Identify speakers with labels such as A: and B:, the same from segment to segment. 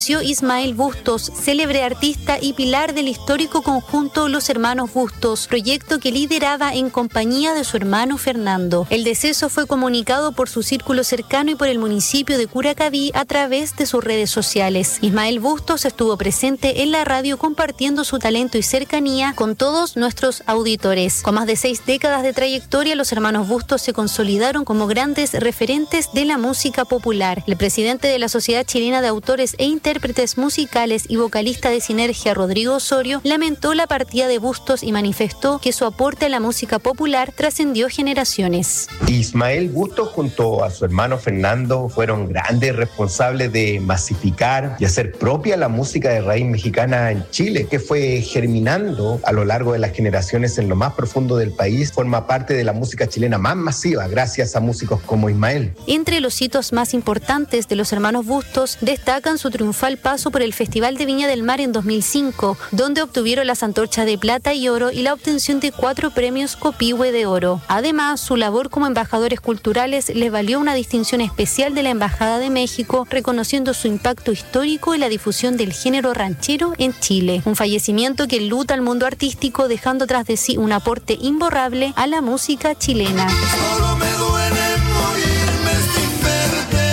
A: Ismael Bustos, célebre artista y pilar del histórico conjunto Los Hermanos Bustos, proyecto que lideraba en compañía de su hermano Fernando. El deceso fue comunicado por su círculo cercano y por el municipio de Curacaví a través de sus redes sociales. Ismael Bustos estuvo presente en la radio compartiendo su talento y cercanía con todos nuestros auditores. Con más de 6 décadas de trayectoria, los hermanos Bustos se consolidaron como grandes referentes de la música popular. El presidente de la Sociedad Chilena de Autores e Intérpretes Musicales y vocalista de Sinergia, Rodrigo Osorio, lamentó la partida de Bustos y manifestó que su aporte a la música popular trascendió generaciones.
B: Ismael Bustos junto a su hermano Fernando fueron grandes responsables de masificar y hacer propia la música de raíz mexicana en Chile, que fue germinando a lo largo de las generaciones en lo más profundo del país. Forma parte de la música chilena más masiva gracias a músicos como Ismael.
A: Entre los hitos más importantes de los hermanos Bustos destacan su triunfal paso por el Festival de Viña del Mar en 2005, donde obtuvieron las antorchas de plata y oro y la obtención de 4 premios Copihue de oro. Además, su labor como embajadores culturales les valió una distinción especial de la Embajada de México, reconociendo su impacto histórico en la difusión del género ranchero en Chile. Un fallecimiento que enluta al mundo artístico, dejando tras de sí un aporte imborrable a la música chilena.
C: Solo me duele morirme sin verte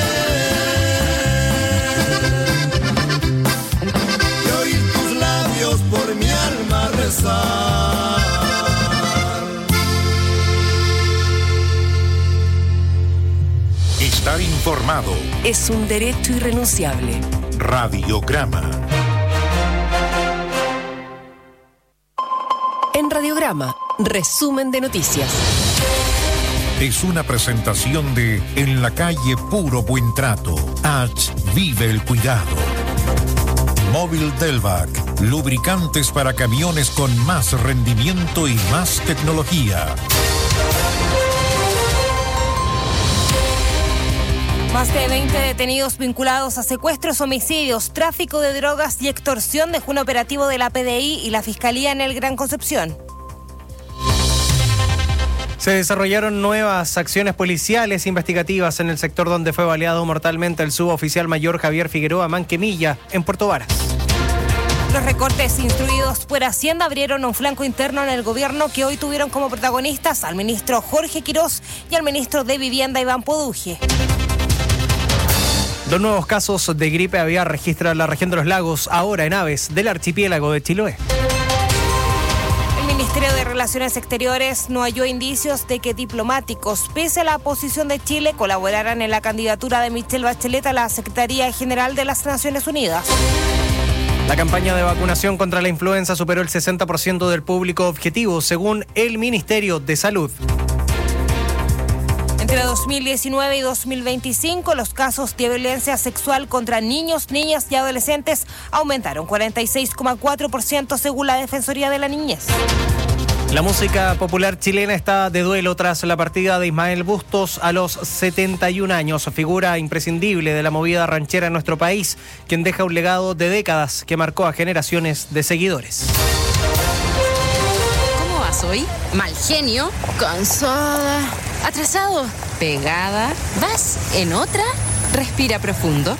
C: y oír tus labios por mi alma rezar.
D: Estar informado
E: es un derecho irrenunciable.
D: Radiograma.
E: En Radiograma, resumen de noticias.
D: Es una presentación de En la calle Puro Buen Trato. H. Vive el cuidado. Móvil Delvac. Lubricantes para camiones con más rendimiento y más tecnología.
F: Más de 20 detenidos vinculados a secuestros, homicidios, tráfico de drogas y extorsión dejó un operativo de la PDI y la Fiscalía en el Gran Concepción.
G: Se desarrollaron nuevas acciones policiales investigativas en el sector donde fue baleado mortalmente el suboficial mayor Javier Figueroa Manquemilla, en Puerto Varas.
F: Los recortes instruidos por Hacienda abrieron un flanco interno en el gobierno que hoy tuvieron como protagonistas al ministro Jorge Quirós y al ministro de Vivienda Iván Poduje.
G: 2 nuevos casos de gripe aviar registra la región de los lagos, ahora en aves del archipiélago de Chiloé.
F: El Ministerio de Relaciones Exteriores no halló indicios de que diplomáticos, pese a la posición de Chile, colaboraran en la candidatura de Michelle Bachelet a la Secretaría General de las Naciones Unidas.
G: La campaña de vacunación contra la influenza superó el 60% del público objetivo, según el Ministerio de Salud.
F: Entre 2019 y 2025, los casos de violencia sexual contra niños, niñas y adolescentes aumentaron 46,4% según la Defensoría de la Niñez.
G: La música popular chilena está de duelo tras la partida de Ismael Bustos a los 71 años, figura imprescindible de la movida ranchera en nuestro país, quien deja un legado de décadas que marcó a generaciones de seguidores.
H: ¿Cómo vas hoy? Mal genio, cansada, atrasado, pegada. ¿Vas en otra? Respira profundo.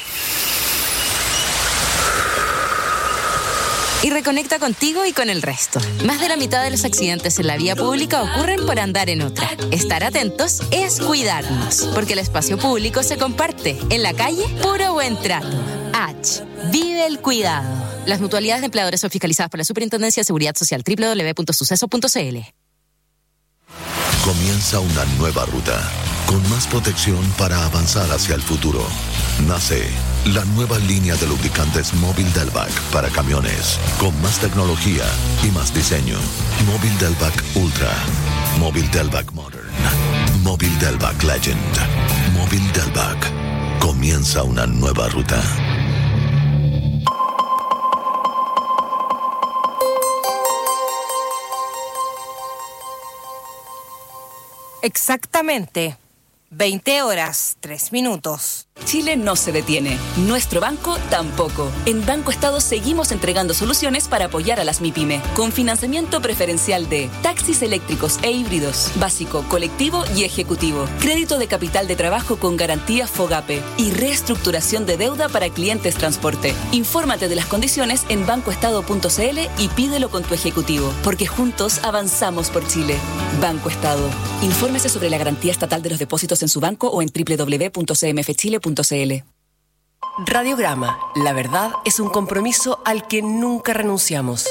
H: Y reconecta contigo y con el resto. Más de la mitad de los accidentes en la vía pública ocurren por andar en otra. Estar atentos es cuidarnos, porque el espacio público se comparte. En la calle, puro buen trato. H. Vive el cuidado. Las mutualidades de empleadores son fiscalizadas por la Superintendencia de Seguridad Social. www.suceso.cl.
I: Comienza una nueva ruta, con más protección para avanzar hacia el futuro. Nace la nueva línea de lubricantes Móvil Delvac para camiones, con más tecnología y más diseño. Móvil Delvac Ultra, Móvil Delvac Modern, Móvil Delvac Legend, Móvil Delvac. Comienza una nueva ruta.
F: Exactamente 20 horas, 3 minutos.
J: Chile no se detiene. Nuestro banco tampoco. En Banco Estado seguimos entregando soluciones para apoyar a las MIPYME, con financiamiento preferencial de taxis eléctricos e híbridos, básico, colectivo y ejecutivo, crédito de capital de trabajo con garantía FOGAPE y reestructuración de deuda para clientes transporte. Infórmate de las condiciones en bancoestado.cl y pídelo con tu ejecutivo, porque juntos avanzamos por Chile. Banco Estado. Infórmese sobre la garantía estatal de los depósitos en su banco o en www.cmfchile.cl.
E: Radiograma. La verdad es un compromiso al que nunca renunciamos.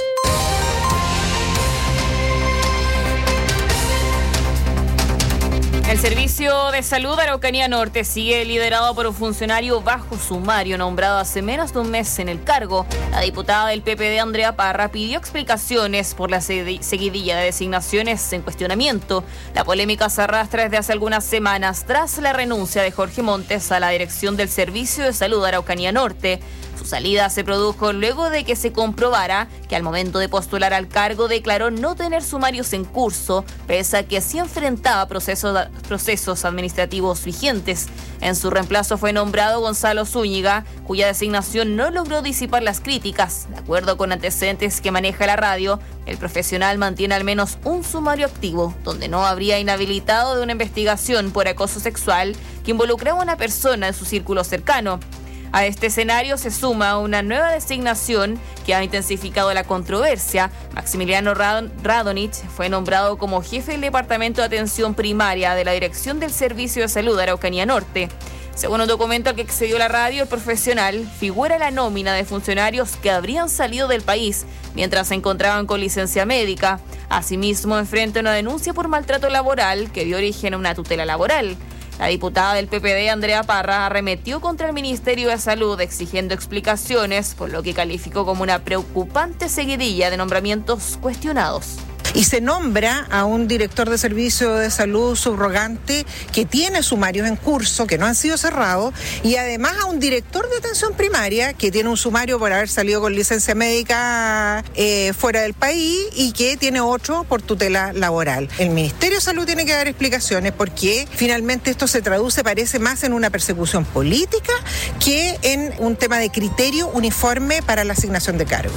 K: El Servicio de Salud de Araucanía Norte sigue liderado por un funcionario bajo sumario nombrado hace menos de un mes en el cargo. La diputada del PPD, Andrea Parra, pidió explicaciones por la seguidilla de designaciones en cuestionamiento. La polémica se arrastra desde hace algunas semanas tras la renuncia de Jorge Montes a la dirección del Servicio de Salud de Araucanía Norte. Su salida se produjo luego de que se comprobara que al momento de postular al cargo declaró no tener sumarios en curso, pese a que sí enfrentaba procesos administrativos vigentes. En su reemplazo fue nombrado Gonzalo Zúñiga, cuya designación no logró disipar las críticas. De acuerdo con antecedentes que maneja la radio, el profesional mantiene al menos un sumario activo, donde no habría inhabilitado de una investigación por acoso sexual que involucraba a una persona de su círculo cercano. A este escenario se suma una nueva designación que ha intensificado la controversia. Maximiliano Radonich fue nombrado como jefe del Departamento de Atención Primaria de la Dirección del Servicio de Salud de Araucanía Norte. Según un documento al que accedió la radio, el profesional figura la nómina de funcionarios que habrían salido del país mientras se encontraban con licencia médica. Asimismo, enfrenta una denuncia por maltrato laboral que dio origen a una tutela laboral. La diputada del PPD, Andrea Parra, arremetió contra el Ministerio de Salud exigiendo explicaciones, por lo que calificó como una preocupante seguidilla de nombramientos cuestionados.
L: Y se nombra a un director de servicio de salud subrogante que tiene sumarios en curso, que no han sido cerrados, y además a un director de atención primaria que tiene un sumario por haber salido con licencia médica fuera del país y que tiene otro por tutela laboral. El Ministerio de Salud tiene que dar explicaciones porque finalmente esto se traduce, parece más en una persecución política que en un tema de criterio uniforme para la asignación de cargos.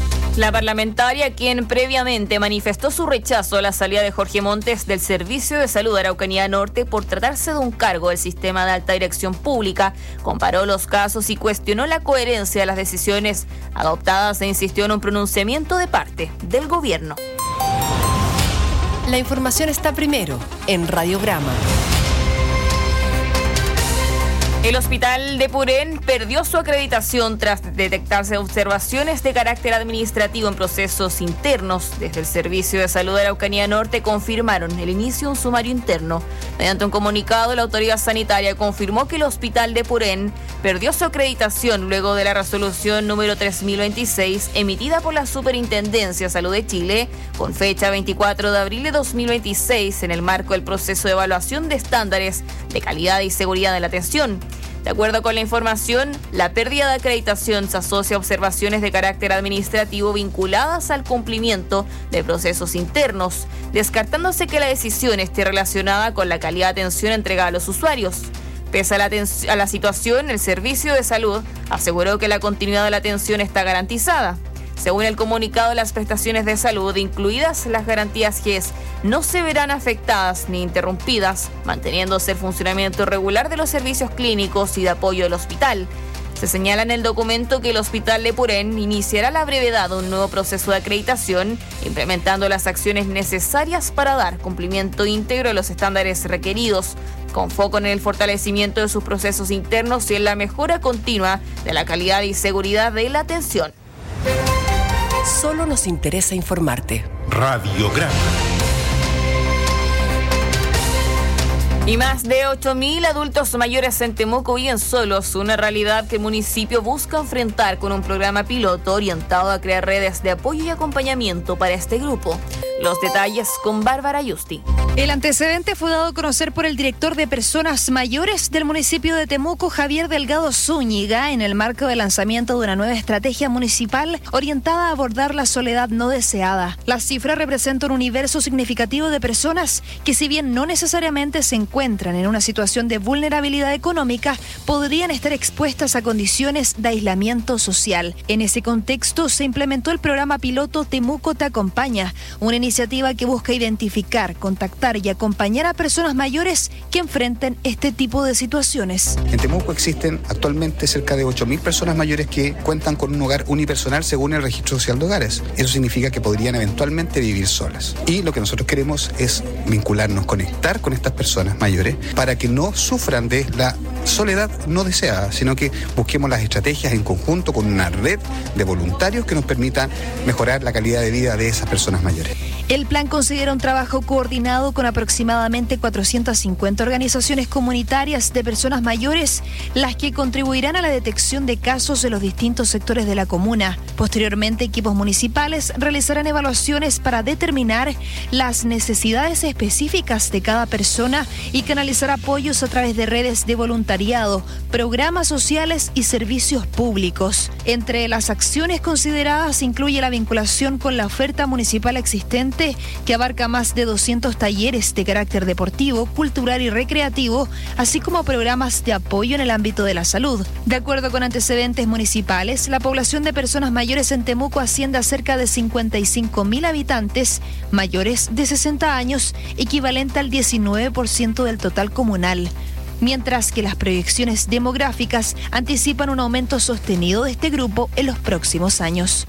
K: La parlamentaria, quien previamente manifestó su rechazo a la salida de Jorge Montes del Servicio de Salud de Araucanía Norte por tratarse de un cargo del sistema de alta dirección pública, comparó los casos y cuestionó la coherencia de las decisiones adoptadas e insistió en un pronunciamiento de parte del gobierno.
E: La información está primero en Radiograma.
K: El hospital de Purén perdió su acreditación tras detectarse observaciones de carácter administrativo en procesos internos. Desde el Servicio de Salud de Araucanía Norte confirmaron el inicio de un sumario interno. Mediante un comunicado, la autoridad sanitaria confirmó que el hospital de Purén perdió su acreditación luego de la resolución número 3026 emitida por la Superintendencia de Salud de Chile con fecha 24 de abril de 2026 en el marco del proceso de evaluación de estándares de calidad y seguridad de la atención. De acuerdo con la información, la pérdida de acreditación se asocia a observaciones de carácter administrativo vinculadas al cumplimiento de procesos internos, descartándose que la decisión esté relacionada con la calidad de atención entregada a los usuarios. Pese a la situación, el Servicio de Salud aseguró que la continuidad de la atención está garantizada. Según el comunicado, las prestaciones de salud, incluidas las garantías GES, no se verán afectadas ni interrumpidas, manteniéndose el funcionamiento regular de los servicios clínicos y de apoyo del hospital. Se señala en el documento que el hospital de Purén iniciará a la brevedad un nuevo proceso de acreditación, implementando las acciones necesarias para dar cumplimiento íntegro a los estándares requeridos, con foco en el fortalecimiento de sus procesos internos y en la mejora continua de la calidad y seguridad de la atención.
E: Solo nos interesa informarte.
D: Radiograma.
K: Y más de 8.000 adultos mayores en Temuco viven solos, una realidad que el municipio busca enfrentar con un programa piloto orientado a crear redes de apoyo y acompañamiento para este grupo. Los detalles con Bárbara Yusti.
M: El antecedente fue dado a conocer por el director de Personas Mayores del municipio de Temuco, Javier Delgado Zúñiga, en el marco del lanzamiento de una nueva estrategia municipal orientada a abordar la soledad no deseada. La cifra representa un universo significativo de personas que, si bien no necesariamente se encuentran en una situación de vulnerabilidad económica, podrían estar expuestas a condiciones de aislamiento social. En ese contexto se implementó el programa piloto Temuco Te Acompaña, una iniciativa que busca identificar, contactar y acompañar a personas mayores que enfrenten este tipo de situaciones.
N: En Temuco existen actualmente cerca de 8.000 personas mayores que cuentan con un hogar unipersonal según el Registro Social de Hogares. Eso significa que podrían eventualmente vivir solas. Y lo que nosotros queremos es vincularnos, conectar con estas personas mayores para que no sufran de la soledad no deseada, sino que busquemos las estrategias en conjunto con una red de voluntarios que nos permitan mejorar la calidad de vida de esas personas mayores.
M: El plan considera un trabajo coordinado con aproximadamente 450 organizaciones comunitarias de personas mayores, las que contribuirán a la detección de casos en los distintos sectores de la comuna. Posteriormente, equipos municipales realizarán evaluaciones para determinar las necesidades específicas de cada persona y canalizar apoyos a través de redes de voluntariado, programas sociales y servicios públicos. Entre las acciones consideradas incluye la vinculación con la oferta municipal existente, que abarca más de 200 talleres de carácter deportivo, cultural y recreativo, así como programas de apoyo en el ámbito de la salud. De acuerdo con antecedentes municipales, la población de personas mayores en Temuco asciende a cerca de 55.000 habitantes, mayores de 60 años, equivalente al 19% del total comunal. Mientras que las proyecciones demográficas anticipan un aumento sostenido de este grupo en los próximos años.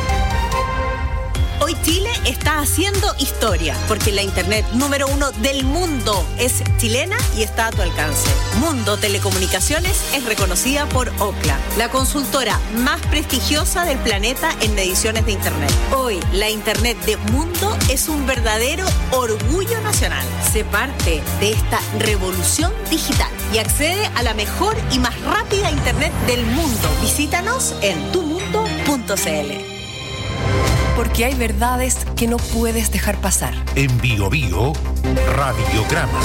O: Hoy Chile está haciendo historia, porque la internet número 1 del mundo es chilena y está a tu alcance. Mundo Telecomunicaciones es reconocida por Ookla, la consultora más prestigiosa del planeta en mediciones de internet. Hoy, la internet de Mundo es un verdadero orgullo nacional. Sé parte de esta revolución digital y accede a la mejor y más rápida internet del mundo. Visítanos en tumundo.cl.
E: Porque hay verdades que no puedes dejar pasar.
D: En Bio Bio, Radiograma.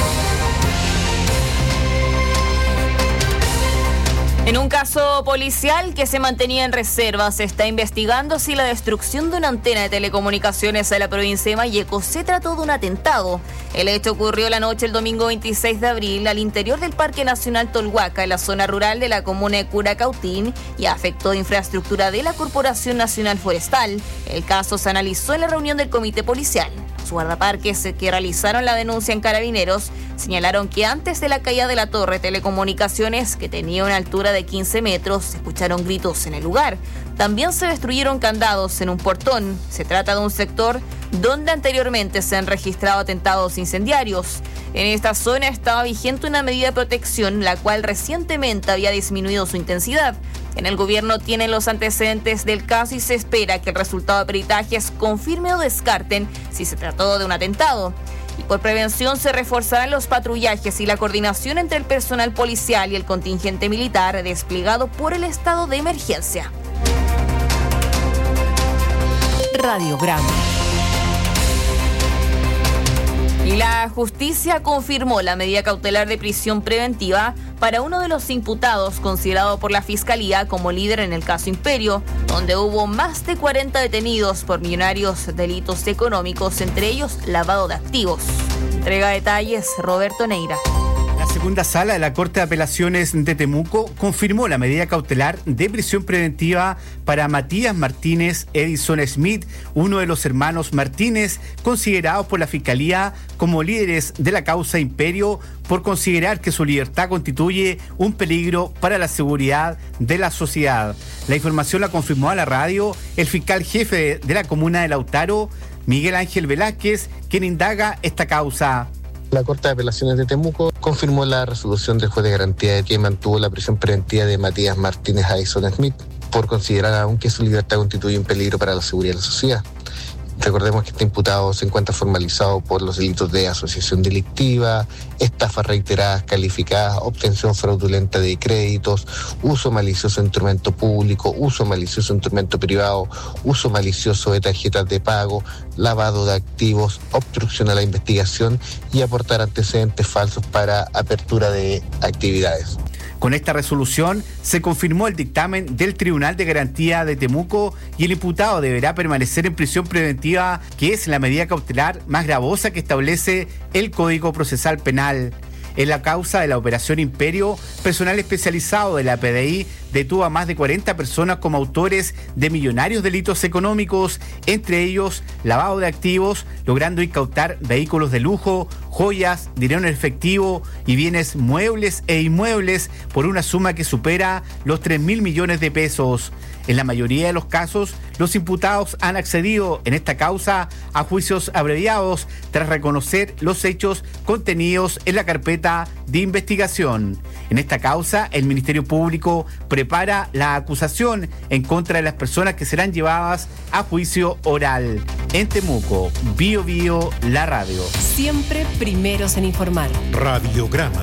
K: En un caso policial que se mantenía en reserva, se está investigando si la destrucción de una antena de telecomunicaciones en la provincia de Malleco se trató de un atentado. El hecho ocurrió la noche del domingo 26 de abril al interior del Parque Nacional Tolhuaca, en la zona rural de la comuna de Curacautín, y afectó infraestructura de la Corporación Nacional Forestal. El caso se analizó en la reunión del comité policial. Los guardaparques que realizaron la denuncia en Carabineros señalaron que antes de la caída de la torre de telecomunicaciones, que tenía una altura de 15 metros, se escucharon gritos en el lugar. También se destruyeron candados en un portón. Se trata de un sector donde anteriormente se han registrado atentados incendiarios. En esta zona estaba vigente una medida de protección, la cual recientemente había disminuido su intensidad. En el gobierno tienen los antecedentes del caso y se espera que el resultado de peritajes confirme o descarten si se trató de un atentado. Y por prevención se reforzarán los patrullajes y la coordinación entre el personal policial y el contingente militar desplegado por el estado de emergencia.
E: Radiograma.
K: Y la justicia confirmó la medida cautelar de prisión preventiva para uno de los imputados considerado por la Fiscalía como líder en el caso Imperio, donde hubo más de 40 detenidos por millonarios delitos económicos, entre ellos lavado de activos. Entrega detalles Roberto Neira.
P: La segunda sala de la Corte de Apelaciones de Temuco confirmó la medida cautelar de prisión preventiva para Matías Martínez Edison Smith, uno de los hermanos Martínez, considerados por la Fiscalía como líderes de la causa Imperio, por considerar que su libertad constituye un peligro para la seguridad de la sociedad. La información la confirmó a la radio el fiscal jefe de la comuna de Lautaro, Miguel Ángel Velázquez, quien indaga esta causa.
Q: La Corte de Apelaciones de Temuco confirmó la resolución del juez de garantía que mantuvo la prisión preventiva de Matías Martínez Edison Smith por considerar aún que su libertad constituye un peligro para la seguridad de la sociedad. Recordemos que este imputado se encuentra formalizado por los delitos de asociación delictiva, estafas reiteradas calificadas, obtención fraudulenta de créditos, uso malicioso de instrumento público, uso malicioso de instrumento privado, uso malicioso de tarjetas de pago, lavado de activos, obstrucción a la investigación y aportar antecedentes falsos para apertura de actividades.
P: Con esta resolución se confirmó el dictamen del Tribunal de Garantía de Temuco y el imputado deberá permanecer en prisión preventiva, que es la medida cautelar más gravosa que establece el Código Procesal Penal. En la causa de la Operación Imperio, personal especializado de la PDI detuvo a más de 40 personas como autores de millonarios delitos económicos, entre ellos lavado de activos, logrando incautar vehículos de lujo, joyas, dinero en efectivo y bienes muebles e inmuebles por una suma que supera los 3.000 millones de pesos. En la mayoría de los casos, los imputados han accedido en esta causa a juicios abreviados tras reconocer los hechos contenidos en la carpeta de investigación. En esta causa, el Ministerio Público prepara la acusación en contra de las personas que serán llevadas a juicio oral. En Temuco, Bio Bio, la radio.
E: Siempre primeros en informar.
D: Radiograma.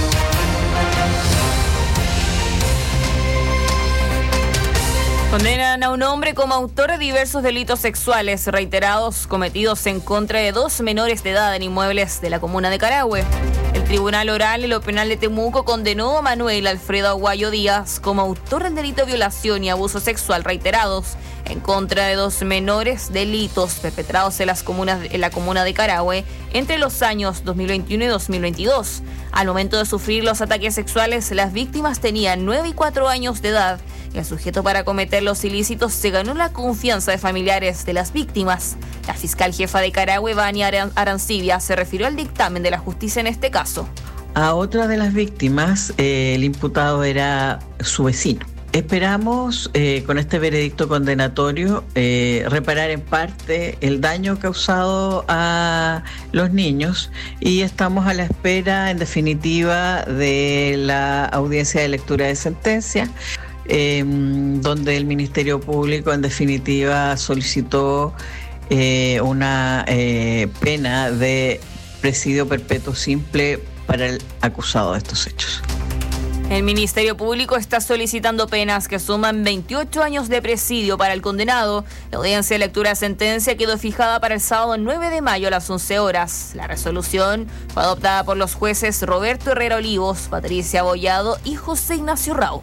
K: Condenan a un hombre como autor de diversos delitos sexuales reiterados cometidos en contra de 2 menores de edad en inmuebles de la comuna de Carahue. El Tribunal Oral en lo Penal de Temuco condenó a Manuel Alfredo Aguayo Díaz como autor del delito de violación y abuso sexual reiterados en contra de 2 menores, delitos perpetrados en la comuna de Carahue entre los años 2021 y 2022. Al momento de sufrir los ataques sexuales, las víctimas tenían 9 y 4 años de edad. El sujeto para cometer los ilícitos se ganó la confianza de familiares de las víctimas. La fiscal jefa de Carahue, Vania Arancibia, se refirió al dictamen de la justicia en este caso.
R: A otra de las víctimas, el imputado era su vecino. Esperamos con este veredicto condenatorio reparar en parte el daño causado a los niños y estamos a la espera, en definitiva, de la audiencia de lectura de sentencia. Donde el Ministerio Público en definitiva solicitó una pena de presidio perpetuo simple para el acusado de estos hechos.
K: El Ministerio Público está solicitando penas que suman 28 años de presidio para el condenado. La audiencia de lectura de sentencia quedó fijada para el sábado 9 de mayo a las 11 horas. La resolución fue adoptada por los jueces Roberto Herrera Olivos, Patricia Bollado y José Ignacio Rao.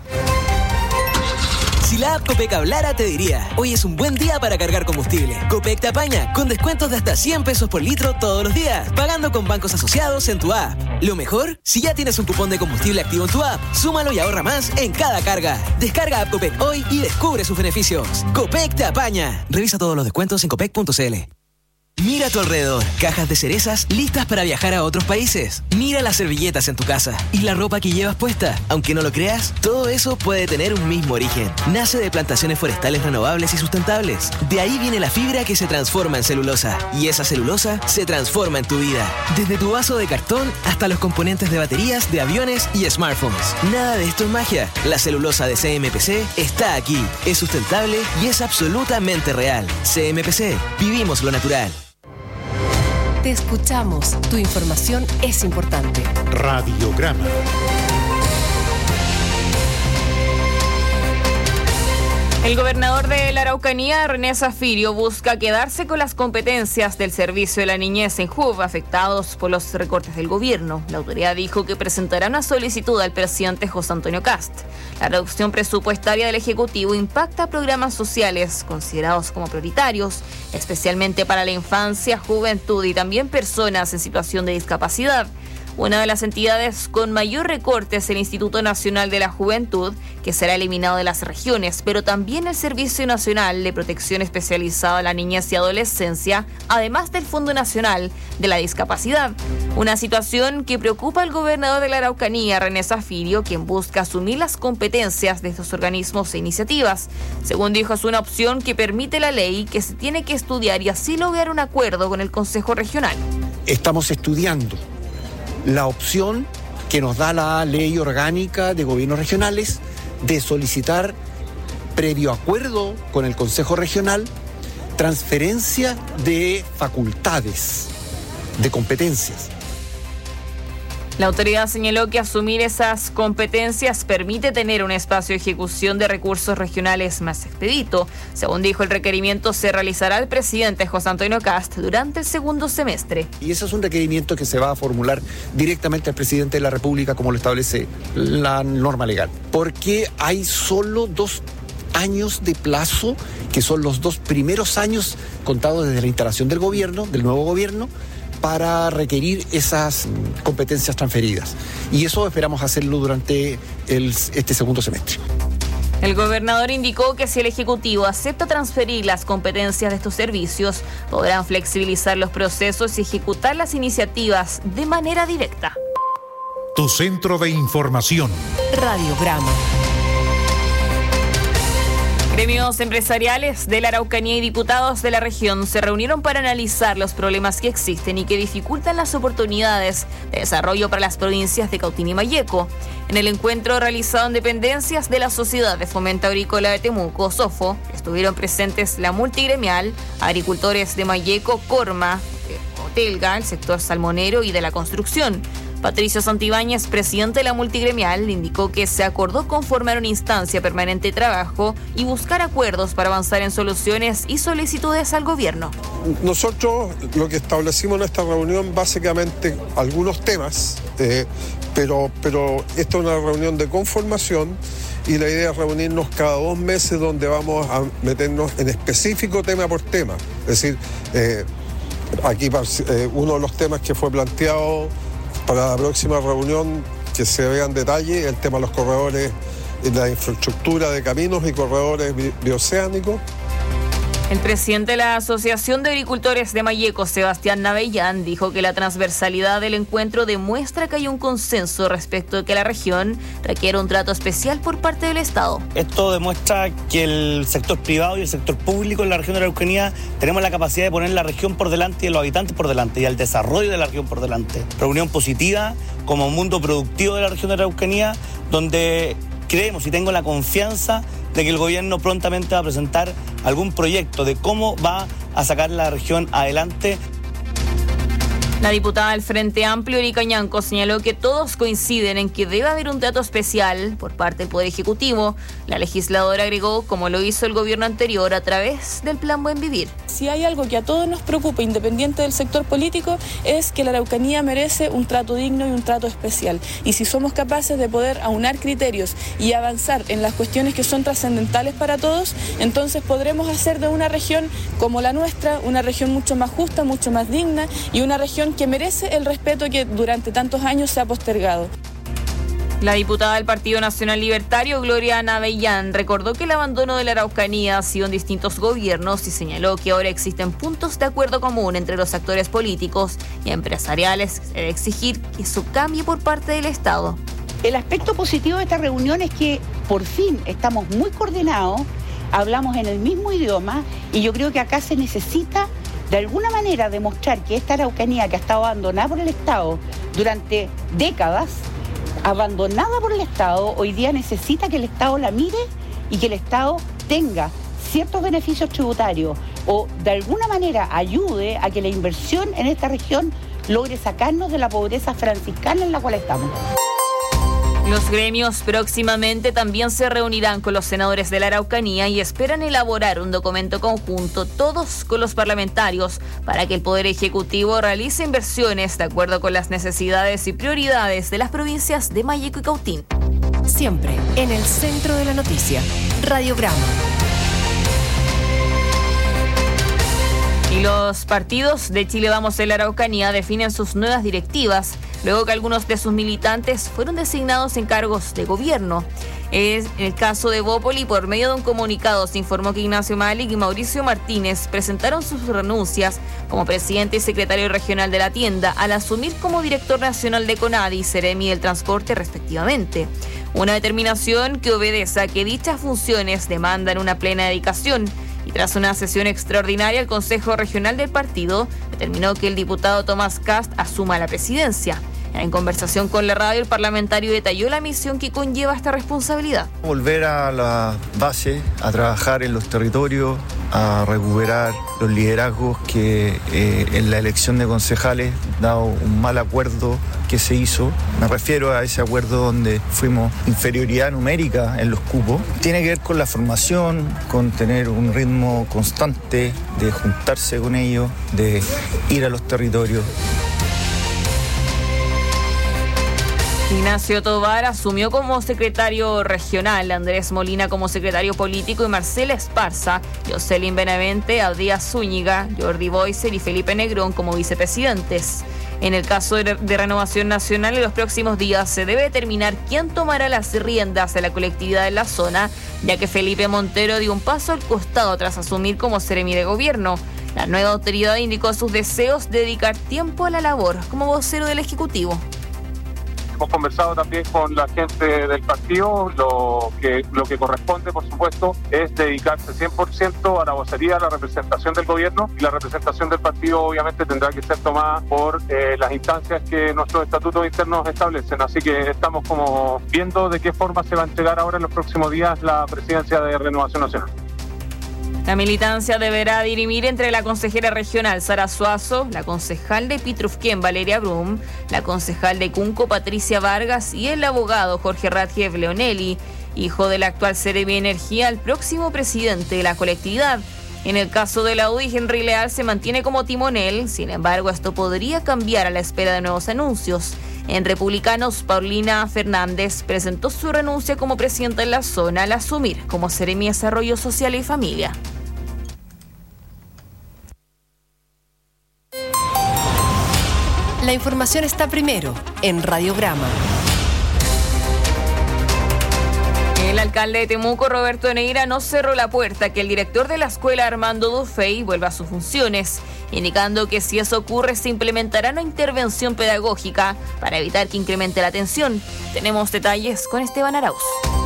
S: Si la app Copec hablara, te diría: hoy es un buen día para cargar combustible. Copec te apaña con descuentos de hasta 100 pesos por litro todos los días, pagando con bancos asociados en tu app. Lo mejor, si ya tienes un cupón de combustible activo en tu app, súmalo y ahorra más en cada carga. Descarga app Copec hoy y descubre sus beneficios. Copec te apaña. Revisa todos los descuentos en copec.cl. Mira a tu alrededor, cajas de cerezas listas para viajar a otros países. Mira las servilletas en tu casa y la ropa que llevas puesta. Aunque no lo creas, todo eso puede tener un mismo origen. Nace de plantaciones forestales renovables y sustentables. De ahí viene la fibra que se transforma en celulosa. Y esa celulosa se transforma en tu vida. Desde tu vaso de cartón hasta los componentes de baterías, de aviones y smartphones. Nada de esto es magia. La celulosa de CMPC está aquí. Es sustentable y es absolutamente real. CMPC. Vivimos lo natural.
E: Te escuchamos. Tu información es importante.
D: Radiograma.
K: El gobernador de la Araucanía, René Zafirio, busca quedarse con las competencias del Servicio de la Niñez en JUV afectados por los recortes del gobierno. La autoridad dijo que presentará una solicitud al presidente José Antonio Kast. La reducción presupuestaria del Ejecutivo impacta programas sociales considerados como prioritarios, especialmente para la infancia, juventud y también personas en situación de discapacidad. Una de las entidades con mayor recorte es el Instituto Nacional de la Juventud, que será eliminado de las regiones, pero también el Servicio Nacional de Protección Especializada a la Niñez y Adolescencia, además del Fondo Nacional de la Discapacidad. Una situación que preocupa al gobernador de la Araucanía, René Zafirio, quien busca asumir las competencias de estos organismos e iniciativas. Según dijo, es una opción que permite la ley, que se tiene que estudiar y así lograr un acuerdo con el Consejo Regional.
T: Estamos estudiando la opción que nos da la Ley Orgánica de Gobiernos Regionales de solicitar, previo acuerdo con el Consejo Regional, transferencia de facultades, de competencias.
K: La autoridad señaló que asumir esas competencias permite tener un espacio de ejecución de recursos regionales más expedito. Según dijo, el requerimiento se realizará al presidente José Antonio Kast durante el segundo semestre.
T: Y ese es un requerimiento que se va a formular directamente al presidente de la República, como lo establece la norma legal. Porque hay solo 2 años de plazo, que son los 2 primeros años contados desde la instalación del gobierno, del nuevo gobierno, para requerir esas competencias transferidas. Y eso esperamos hacerlo durante este segundo semestre.
K: El gobernador indicó que si el Ejecutivo acepta transferir las competencias de estos servicios, podrán flexibilizar los procesos y ejecutar las iniciativas de manera directa.
D: Tu centro de información.
E: Radiograma.
K: Gremios empresariales de la Araucanía y diputados de la región se reunieron para analizar los problemas que existen y que dificultan las oportunidades de desarrollo para las provincias de Cautín y Malleco. En el encuentro realizado en dependencias de la Sociedad de Fomento Agrícola de Temuco, SOFO, estuvieron presentes la multigremial, agricultores de Malleco, Corma, Otelga, el sector salmonero y de la construcción. Patricio Santibáñez, presidente de la multigremial, indicó que se acordó conformar una instancia permanente de trabajo y buscar acuerdos para avanzar en soluciones y solicitudes al gobierno.
U: Nosotros lo que establecimos en esta reunión, básicamente algunos temas, pero esta es una reunión de conformación y la idea es reunirnos cada 2 meses donde vamos a meternos en específico tema por tema. Es decir, aquí uno de los temas que fue planteado para la próxima reunión, que se vea en detalle el tema de los corredores, la infraestructura de caminos y corredores bioceánicos.
K: El presidente de la Asociación de Agricultores de Malleco, Sebastián Navellán, dijo que la transversalidad del encuentro demuestra que hay un consenso respecto de que la región requiere un trato especial por parte del Estado.
V: Esto demuestra que el sector privado y el sector público en la región de la Araucanía tenemos la capacidad de poner la región por delante y a los habitantes por delante y al desarrollo de la región por delante. Reunión positiva como mundo productivo de la región de la Araucanía, donde creemos y tengo la confianza de que el gobierno prontamente va a presentar algún proyecto de cómo va a sacar la región adelante.
K: La diputada del Frente Amplio, Erika Ñanco, señaló que todos coinciden en que debe haber un trato especial por parte del Poder Ejecutivo. La legisladora agregó, como lo hizo el gobierno anterior, a través del Plan Buen Vivir.
W: Si hay algo que a todos nos preocupa, independiente del sector político, es que la Araucanía merece un trato digno y un trato especial. Y si somos capaces de poder aunar criterios y avanzar en las cuestiones que son trascendentales para todos, entonces podremos hacer de una región como la nuestra, una región mucho más justa, mucho más digna y una región que merece el respeto que durante tantos años se ha postergado.
K: La diputada del Partido Nacional Libertario, Gloria Navellán, recordó que el abandono de la Araucanía ha sido en distintos gobiernos y señaló que ahora existen puntos de acuerdo común entre los actores políticos y empresariales que se debe exigir que eso cambie por parte del Estado.
X: El aspecto positivo de esta reunión es que por fin estamos muy coordinados, hablamos en el mismo idioma y yo creo que acá se necesita de alguna manera demostrar que esta Araucanía que ha estado abandonada por el Estado durante décadas, abandonada por el Estado, hoy día necesita que el Estado la mire y que el Estado tenga ciertos beneficios tributarios o de alguna manera ayude a que la inversión en esta región logre sacarnos de la pobreza franciscana en la cual estamos.
K: Los gremios próximamente también se reunirán con los senadores de la Araucanía y esperan elaborar un documento conjunto, todos con los parlamentarios, para que el Poder Ejecutivo realice inversiones de acuerdo con las necesidades y prioridades de las provincias de Malleco y Cautín.
E: Siempre en el centro de la noticia. Radiograma.
K: Y los partidos de Chile Vamos en la Araucanía definen sus nuevas directivas, luego que algunos de sus militantes fueron designados en cargos de gobierno. En el caso de Bópoli, por medio de un comunicado, se informó que Ignacio Malik y Mauricio Martínez presentaron sus renuncias como presidente y secretario regional de la tienda al asumir como director nacional de CONADI y Seremi del Transporte, respectivamente. Una determinación que obedece a que dichas funciones demandan una plena dedicación. Y tras una sesión extraordinaria, el Consejo Regional del partido determinó que el diputado Tomás Kast asuma la presidencia. En conversación con la radio, el parlamentario detalló la misión que conlleva esta responsabilidad.
A: Volver a la base, a trabajar en los territorios, a recuperar los liderazgos que en la elección de concejales, dado un mal acuerdo que se hizo, me refiero a ese acuerdo donde fuimos inferioridad numérica en los cupos, tiene que ver con la formación, con tener un ritmo constante de juntarse con ellos, de ir a los territorios.
K: Ignacio Tovar asumió como secretario regional, Andrés Molina como secretario político y Marcela Esparza, Jocelyn Benavente, Abdías Zúñiga, Jordi Boiser y Felipe Negrón como vicepresidentes. En el caso de Renovación Nacional, en los próximos días se debe determinar quién tomará las riendas de la colectividad en la zona, ya que Felipe Montero dio un paso al costado tras asumir como seremi de gobierno. La nueva autoridad indicó sus deseos de dedicar tiempo a la labor como vocero del Ejecutivo.
B: Hemos conversado también con la gente del partido, lo que corresponde, por supuesto, es dedicarse 100% a la vocería, a la representación del gobierno, y la representación del partido obviamente tendrá que ser tomada por las instancias que nuestros estatutos internos establecen. Así que estamos como viendo de qué forma se va a entregar ahora en los próximos días la presidencia de Renovación Nacional.
K: La militancia deberá dirimir entre la consejera regional Sara Suazo, la concejal de Pitrufquén Valeria Brum, la concejal de Cunco Patricia Vargas y el abogado Jorge Radjev Leonelli, hijo del actual seremi de Energía, el próximo presidente de la colectividad. En el caso de la UDI, Henry Leal se mantiene como timonel, sin embargo esto podría cambiar a la espera de nuevos anuncios. En Republicanos, Paulina Fernández presentó su renuncia como presidenta en la zona al asumir como seremi de Desarrollo Social y Familia.
E: La información está primero en Radiograma.
K: El alcalde de Temuco, Roberto Neira, no cerró la puerta que el director de la escuela, Armando Dufey, vuelva a sus funciones, indicando que si eso ocurre se implementará una intervención pedagógica para evitar que incremente la tensión. Tenemos detalles con Esteban Arauz.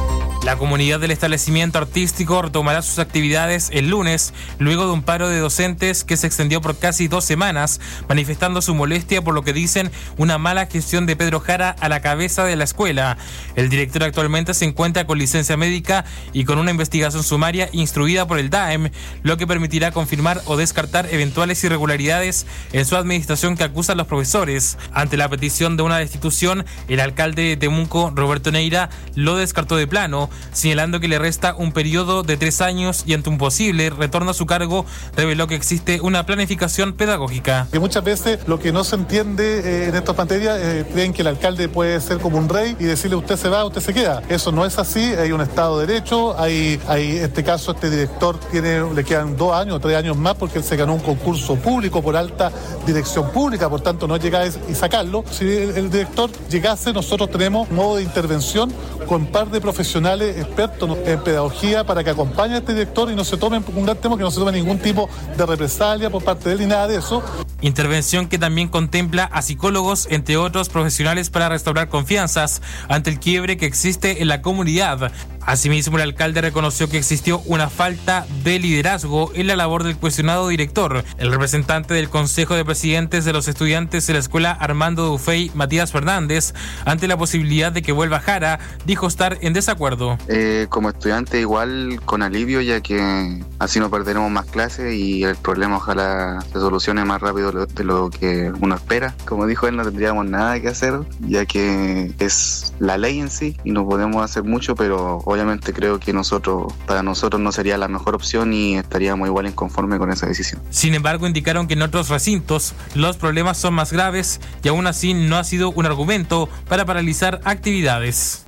C: La comunidad del establecimiento artístico retomará sus actividades el lunes, luego de un paro de docentes que se extendió por casi 2 semanas, manifestando su molestia por lo que dicen una mala gestión de Pedro Jara a la cabeza de la escuela. El director actualmente se encuentra con licencia médica y con una investigación sumaria instruida por el DAEM, lo que permitirá confirmar o descartar eventuales irregularidades en su administración que acusan los profesores. Ante la petición de una destitución, el alcalde de Temuco, Roberto Neira, lo descartó de plano, señalando que le resta un periodo de 3 años y ante un posible retorno a su cargo reveló que existe una planificación pedagógica.
G: Que muchas veces lo que no se entiende en estas materias creen que el alcalde puede ser como un rey y decirle usted se va, usted se queda. Eso no es así, hay un Estado de Derecho, hay este caso, este director le quedan 2 años o 3 años más porque él se ganó un concurso público por alta dirección pública, por tanto no llega y sacarlo. Si el director llegase, nosotros tenemos un modo de intervención con un par de profesionales expertos en pedagogía para que acompañen a este director y no se tomen un gran tema, que no se tome ningún tipo de represalia por parte de él ni nada de eso.
C: Intervención que también contempla a psicólogos, entre otros profesionales, para restaurar confianzas ante el quiebre que existe en la comunidad. Asimismo, el alcalde reconoció que existió una falta de liderazgo en la labor del cuestionado director. El representante del Consejo de Presidentes de los Estudiantes de la Escuela Armando Dufey, Matías Fernández, ante la posibilidad de que vuelva Jara, dijo estar en desacuerdo.
Y: Como estudiante igual con alivio, ya que así no perderemos más clases y el problema ojalá se solucione más rápido de lo que uno espera. Como dijo él, no tendríamos nada que hacer, ya que es la ley en sí y no podemos hacer mucho, pero obviamente creo que para nosotros no sería la mejor opción y estaríamos igual inconformes con esa decisión.
C: Sin embargo, indicaron que en otros recintos los problemas son más graves y aún así no ha sido un argumento para paralizar actividades.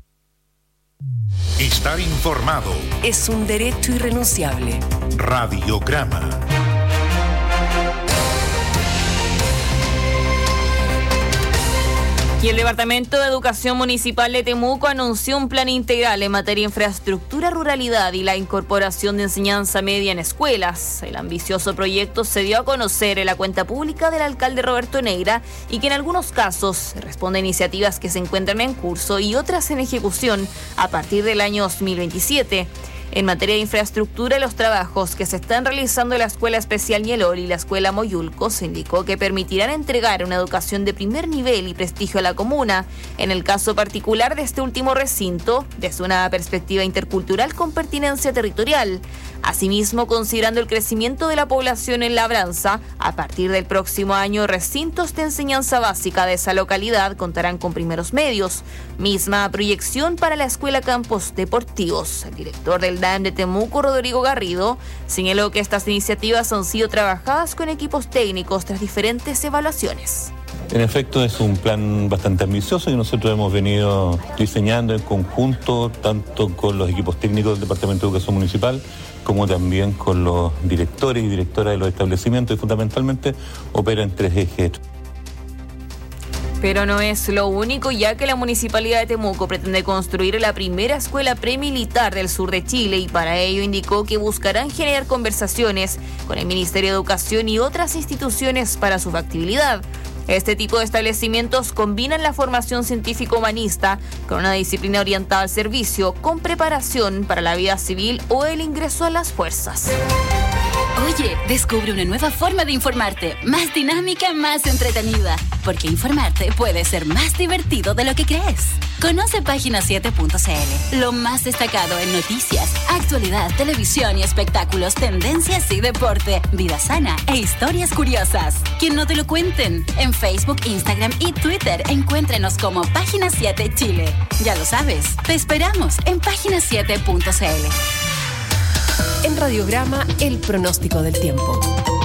D: Estar informado
E: es un derecho irrenunciable.
D: Radiograma.
K: Y el Departamento de Educación Municipal de Temuco anunció un plan integral en materia de infraestructura, ruralidad y la incorporación de enseñanza media en escuelas. El ambicioso proyecto se dio a conocer en la cuenta pública del alcalde Roberto Neira y que en algunos casos responde a iniciativas que se encuentran en curso y otras en ejecución a partir del año 2027. En materia de infraestructura, los trabajos que se están realizando en la Escuela Especial Ñelol y la Escuela Moyulco se indicó que permitirán entregar una educación de primer nivel y prestigio a la comuna. En el caso particular de este último recinto, desde una perspectiva intercultural con pertinencia territorial. Asimismo, considerando el crecimiento de la población en Labranza, a partir del próximo año, recintos de enseñanza básica de esa localidad contarán con primeros medios. Misma proyección para la Escuela Campos Deportivos. El director del DAEM de Temuco, Rodrigo Garrido, señaló que estas iniciativas han sido trabajadas con equipos técnicos tras diferentes evaluaciones.
F: En efecto, es un plan bastante ambicioso que nosotros hemos venido diseñando en conjunto, tanto con los equipos técnicos del Departamento de Educación Municipal, como también con los directores y directoras de los establecimientos, y fundamentalmente opera en 3 ejes.
K: Pero no es lo único, ya que la Municipalidad de Temuco pretende construir la primera escuela premilitar del sur de Chile y para ello indicó que buscarán generar conversaciones con el Ministerio de Educación y otras instituciones para su factibilidad. Este tipo de establecimientos combinan la formación científico-humanista con una disciplina orientada al servicio, con preparación para la vida civil o el ingreso a las fuerzas.
H: Oye, descubre una nueva forma de informarte, más dinámica, más entretenida, porque informarte puede ser más divertido de lo que crees. Conoce Página7.cl, lo más destacado en noticias, actualidad, televisión y espectáculos, tendencias y deporte, vida sana e historias curiosas. Que no te lo cuenten. En Facebook, Instagram y Twitter, encuéntrenos como Página 7 Chile. Ya lo sabes, te esperamos en Página7.cl.
E: En Radiograma, el pronóstico del tiempo.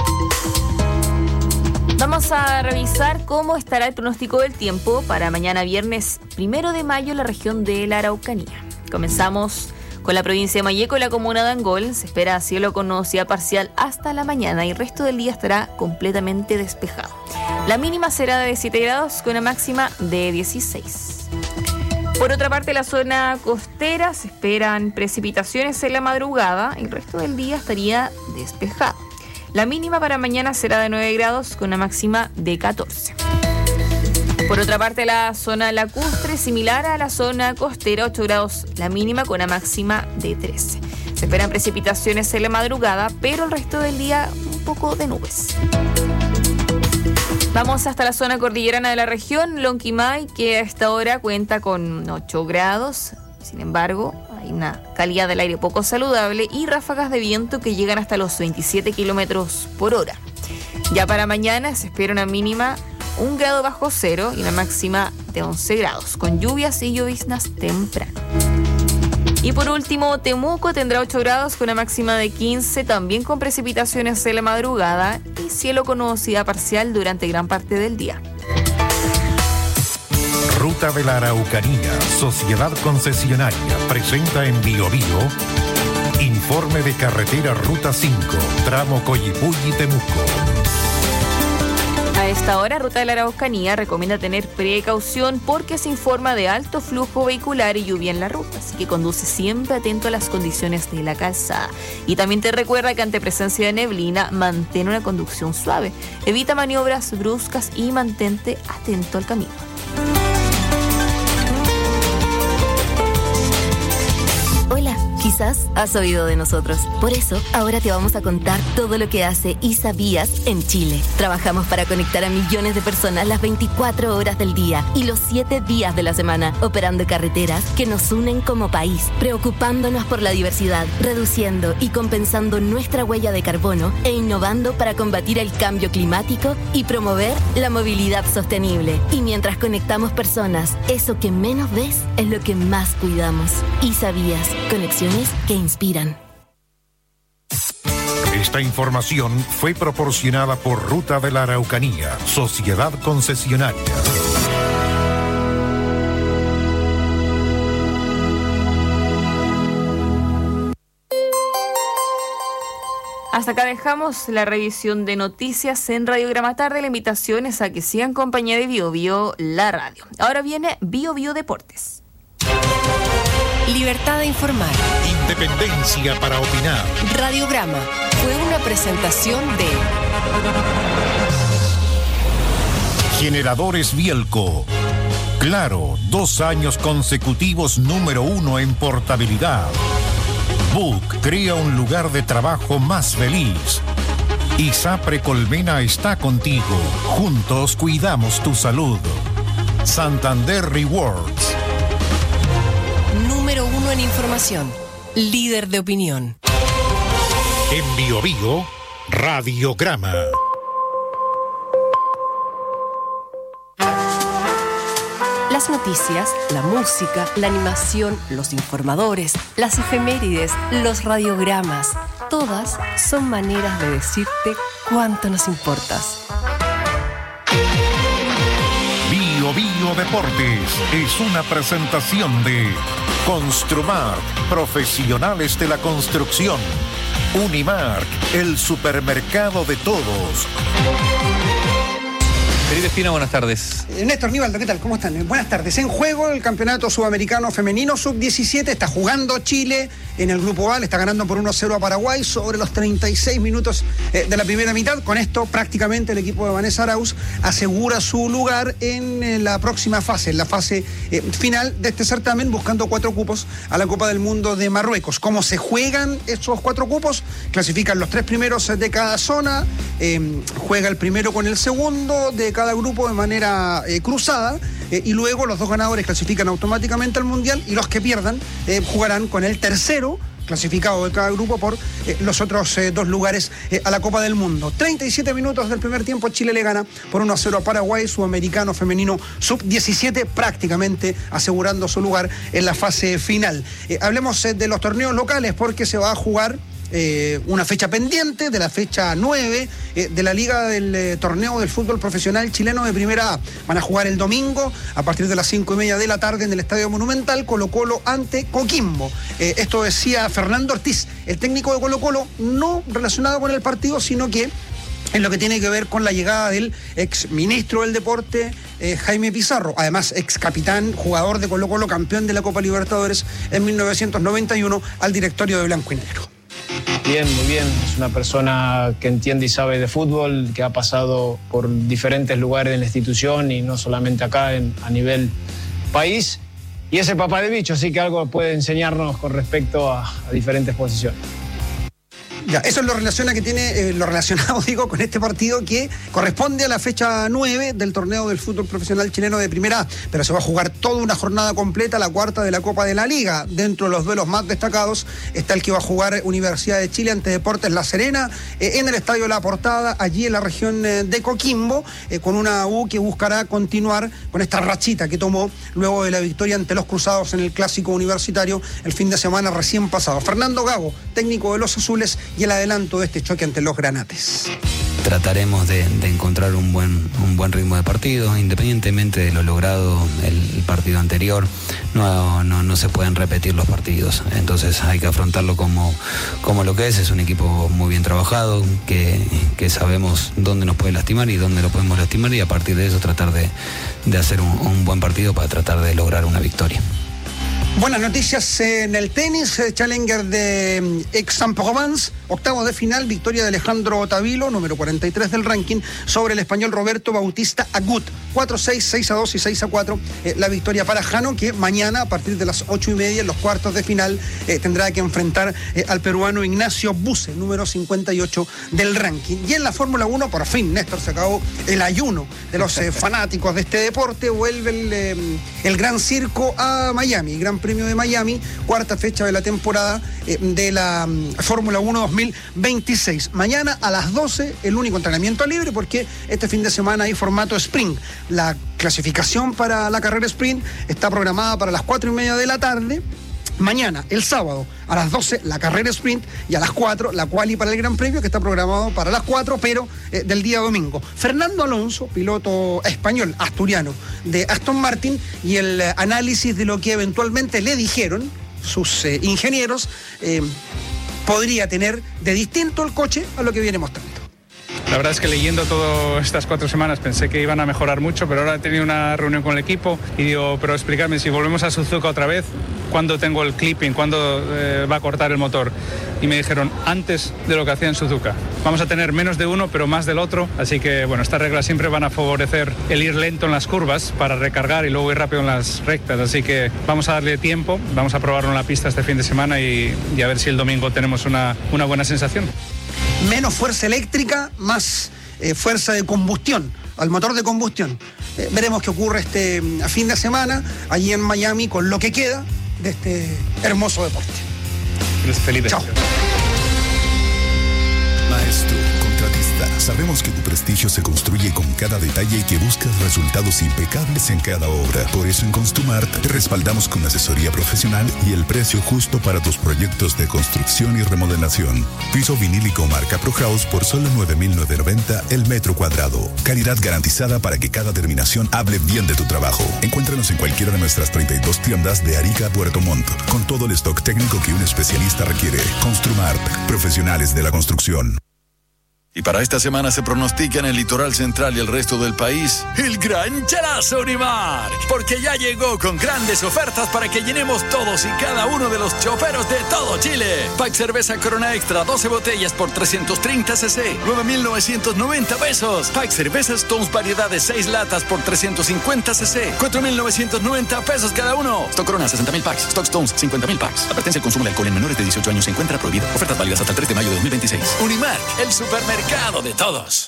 K: Vamos a revisar cómo estará el pronóstico del tiempo para mañana viernes 1 de mayo en la región de la Araucanía. Comenzamos con la provincia de Malleco y la comuna de Angol. Se espera cielo con nubosidad parcial hasta la mañana y el resto del día estará completamente despejado. La mínima será de 17 grados con una máxima de 16. Por otra parte, la zona costera se esperan precipitaciones en la madrugada y el resto del día estaría despejado. La mínima para mañana será de 9 grados con una máxima de 14. Por otra parte, la zona lacustre, similar a la zona costera, 8 grados la mínima con una máxima de 13. Se esperan precipitaciones en la madrugada, pero el resto del día un poco de nubes. Vamos hasta la zona cordillerana de la región, Lonquimay, que a esta hora cuenta con 8 grados. Sin embargo, hay una calidad del aire poco saludable y ráfagas de viento que llegan hasta los 27 kilómetros por hora. Ya para mañana se espera una mínima 1 grado bajo cero y una máxima de 11 grados, con lluvias y lloviznas temprano. Y por último, Temuco tendrá 8 grados con una máxima de 15, también con precipitaciones en la madrugada y cielo con nubosidad parcial durante gran parte del día.
D: Ruta de la Araucanía, Sociedad Concesionaria, presenta en Bio Bio informe de carretera Ruta 5, tramo Coyipulli-Temuco.
K: A esta hora, Ruta de la Araucanía recomienda tener precaución porque se informa de alto flujo vehicular y lluvia en la ruta, así que conduce siempre atento a las condiciones de la calzada. Y también te recuerda que ante presencia de neblina, mantén una conducción suave, evita maniobras bruscas y mantente atento al camino.
I: Hola, quizás has oído de nosotros. Por eso, ahora te vamos a contar todo lo que hace ISA Vías en Chile. Trabajamos para conectar a millones de personas las 24 horas del día y los 7 días de la semana, operando carreteras que nos unen como país, preocupándonos por la diversidad, reduciendo y compensando nuestra huella de carbono e innovando para combatir el cambio climático y promover la movilidad sostenible. Y mientras conectamos personas, eso que menos ves es lo que más cuidamos. ISA Vías. Conexiones que inspiran.
D: Esta información fue proporcionada por Ruta de la Araucanía, Sociedad Concesionaria.
K: Hasta acá dejamos la revisión de noticias en Radiograma Tarde. La invitación es a que sigan compañía de Bio Bio, la radio. Ahora viene Bio Bio Deportes.
E: Libertad de informar.
D: Independencia para opinar.
E: Radiograma fue una presentación de
D: Generadores Bielco. Claro, 2 años consecutivos número 1 en portabilidad. Book crea un lugar de trabajo más feliz. ISAPRE Colmena está contigo. Juntos cuidamos tu salud. Santander Rewards.
E: Número 1 en información. Líder de opinión.
D: En Bio Bio, Radiograma.
E: Las noticias, la música, la animación, los informadores, las efemérides, los radiogramas, todas son maneras de decirte cuánto nos importas.
D: Bio Bio Deportes es una presentación de Construmark, profesionales de la construcción. Unimark, el supermercado de todos.
J: Felipe Espina, buenas tardes.
L: Néstor Nivaldo, ¿qué tal? ¿Cómo están? Buenas tardes. En juego el Campeonato Sudamericano Femenino Sub-17. Está jugando Chile en el Grupo A. Le está ganando por 1-0 a Paraguay sobre los 36 minutos de la primera mitad. Con esto prácticamente el equipo de Vanessa Arauz asegura su lugar en la próxima fase, en la fase final de este certamen, buscando 4 cupos a la Copa del Mundo de Marruecos. ¿Cómo se juegan esos 4 cupos? Clasifican los 3 primeros de cada zona. Juega el primero con el segundo de cada grupo de manera cruzada, y luego los 2 ganadores clasifican automáticamente al Mundial, y los que pierdan jugarán con el tercero clasificado de cada grupo por los otros 2 lugares a la Copa del Mundo. 37 minutos del primer tiempo, Chile le gana por 1-0 a Paraguay, Sudamericano Femenino Sub-17, prácticamente asegurando su lugar en la fase final. Hablemos de los torneos locales, porque se va a jugar una fecha pendiente de la fecha 9 de la Liga del Torneo del Fútbol Profesional Chileno de Primera A. Van a jugar el domingo a partir de las 5:30 de la tarde en el Estadio Monumental, Colo-Colo ante Coquimbo. Esto decía Fernando Ortiz, el técnico de Colo-Colo, no relacionado con el partido, sino que en lo que tiene que ver con la llegada del ex ministro del Deporte, Jaime Pizarro, además ex capitán, jugador de Colo-Colo, campeón de la Copa Libertadores en 1991, al directorio de Blanco y Negro.
M: Bien, muy bien. Es una persona que entiende y sabe de fútbol, que ha pasado por diferentes lugares en la institución y no solamente acá, a nivel país. Y es el papá de bicho, así que algo puede enseñarnos con respecto a diferentes posiciones.
L: Ya, eso es lo relacionado con este partido, que corresponde a la fecha 9 del torneo del fútbol profesional chileno de Primera A, pero se va a jugar toda una jornada completa, la 4ª de la Copa de la Liga. Dentro de los duelos más destacados está el que va a jugar Universidad de Chile ante Deportes La Serena, en el Estadio La Portada, allí en la región de Coquimbo, con una U que buscará continuar con esta rachita que tomó luego de la victoria ante los Cruzados en el Clásico Universitario el fin de semana recién pasado. Fernando Gago, técnico de los Azules, y el adelanto de este choque ante los Granates.
N: Trataremos de encontrar un buen ritmo de partido, independientemente de lo logrado el partido anterior. No se pueden repetir los partidos, entonces hay que afrontarlo como lo que es un equipo muy bien trabajado, que sabemos dónde nos puede lastimar y dónde lo podemos lastimar, y a partir de eso tratar de hacer un buen partido para tratar de lograr una victoria.
L: Buenas noticias en el tenis, Challenger de Aix-en-Provence, octavos de final, victoria de Alejandro Tavilo, número 43 del ranking, sobre el español Roberto Bautista Agut. 4-6, 6-2 y 6-4, la victoria para Jano, que mañana a partir de las 8:30 en los cuartos de final tendrá que enfrentar al peruano Ignacio Buse, número 58 del ranking. Y en la Fórmula 1, por fin, Néstor, se acabó el ayuno de los fanáticos de este deporte. Vuelve el Gran Circo a Miami, Gran Premio de Miami, 4ª fecha de la temporada de la Fórmula 1 2026. Mañana a las 12, el único entrenamiento libre, porque este fin de semana hay formato sprint. La clasificación para la carrera sprint está programada para las 4:30 de la tarde. Mañana, el sábado, a las 12, la carrera sprint, y a las 4, la quali para el Gran Premio, que está programado para las 4, pero del día domingo. Fernando Alonso, piloto español, asturiano, de Aston Martin, y el análisis de lo que eventualmente le dijeron sus ingenieros, podría tener de distinto el coche a lo que viene mostrando.
O: La verdad es que leyendo todas estas 4 semanas pensé que iban a mejorar mucho, pero ahora he tenido una reunión con el equipo y digo, pero explícame, si volvemos a Suzuka otra vez, ¿cuándo tengo el clipping? ¿Cuándo va a cortar el motor? Y me dijeron, antes de lo que hacía en Suzuka. vamos a tener menos de uno, pero más del otro. Así que, bueno, estas reglas siempre van a favorecer el ir lento en las curvas para recargar y luego ir rápido en las rectas. Así que vamos a darle tiempo, vamos a probarlo en la pista este fin de semana y a ver si el domingo tenemos una buena sensación.
L: Menos fuerza eléctrica, más fuerza de combustión, al motor de combustión. Veremos qué ocurre a fin de semana allí en Miami con lo que queda de este hermoso deporte.
O: Gracias, Felipe.
L: Chao.
J: Maestro, contratista, sabemos que tu prestigio se construye con cada detalle y que buscas resultados impecables en cada obra. Por eso en Construmart te respaldamos con asesoría profesional y el precio justo para tus proyectos de construcción y remodelación. Piso vinílico marca ProHouse por solo 9.990 el metro cuadrado. Calidad garantizada para que cada terminación hable bien de tu trabajo. Encuéntranos en cualquiera de nuestras 32 tiendas de Arica a Puerto Montt, con todo el stock técnico que un especialista requiere. Construmart, profesionales de la construcción.
P: Y para esta semana se pronostica en el litoral central y el resto del país el gran charazo Unimark, porque ya llegó con grandes ofertas para que llenemos todos y cada uno de los choferos de todo Chile. Pack cerveza Corona Extra, 12 botellas por 330 cc, 9.990 pesos. Pack cerveza Stones variedad de 6 latas por 350 cc, 4.990 pesos cada uno. Stock Corona 60.000 packs, Stock Stones 50.000 packs. Advertencia: el consumo de alcohol en menores de 18 años se encuentra prohibido. Ofertas válidas hasta el 3 de mayo de 2026. Unimark, el supermercado de todos.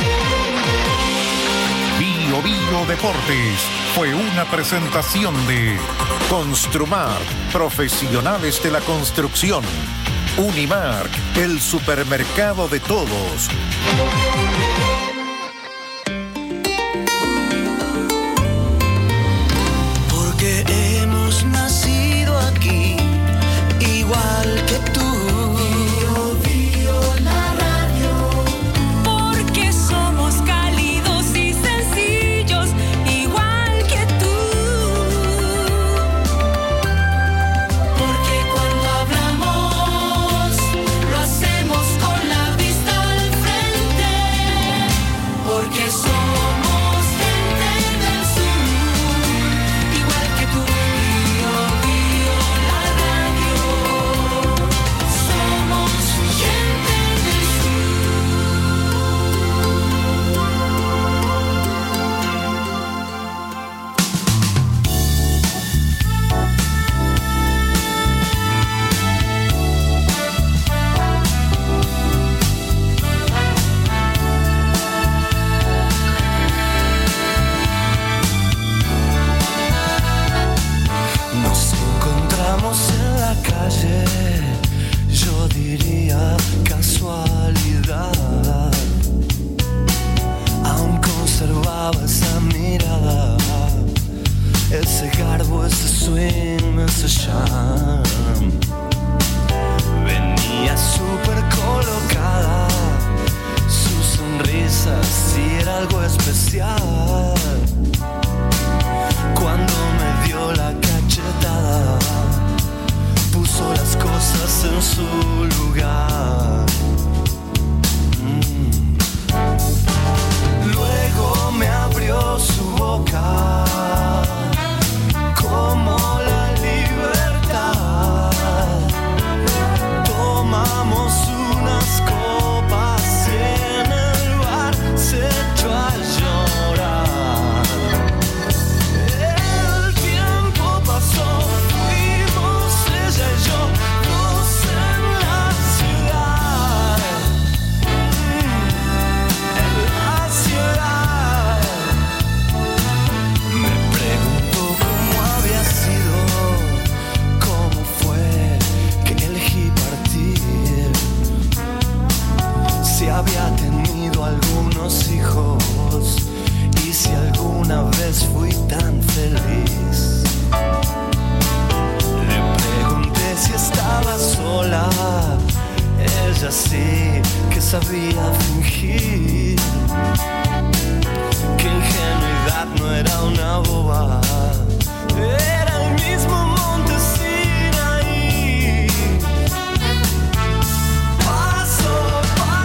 D: Bio Bio Deportes fue una presentación de Construmart, profesionales de la construcción. Unimark, el supermercado de todos.
Q: Porque hemos nacido aquí, igual que tú. Yo diría casualidad, aún conservaba esa mirada, ese garbo, ese swing, ese charm. Venía súper colocada, su sonrisa sí era algo especial. Cuando me dio la cachetada, puso las cosas en su lugar. Luego me abrió su boca como la libertad. Tomamos unas copas y en el bar se echó a llorar. El tiempo pasó, ella y yo, dos en la ciudad, en la ciudad. Me preguntó cómo había sido, cómo fue que elegí partir, si había tenido algunos hijos y si alguna vez fui tan feliz. Si estaba sola, ella sí que sabía fingir, que ingenuidad no era una boba, era el mismo monte Sinaí. Pasó,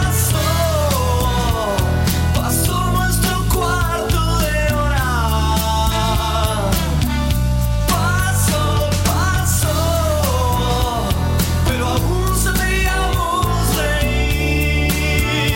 Q: pasó, pasó nuestro cuarto de hora. Pasó, pasó, pero aún sabíamos reír.